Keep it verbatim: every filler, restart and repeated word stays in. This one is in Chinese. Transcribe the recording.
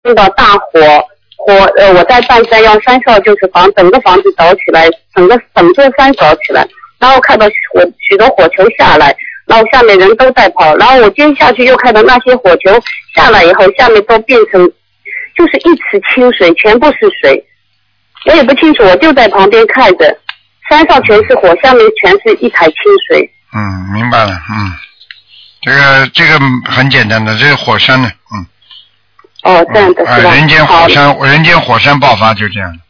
碰到大火，火呃我在半山腰山上就是房整个房子着起来，整个整座山着起来，然后看到火许多火球下来，然后下面人都在跑，然后我接下去又看到那些火球下来以后，下面都变成就是一池清水，全部是水，我也不清楚，我就在旁边看着，山上全是火，下面全是一台清水。 嗯，明白了，嗯，这个这个很简单的，这是火山呢，嗯。 哦，这样的是吧？ 啊，人间火山，人间火山爆发就这样。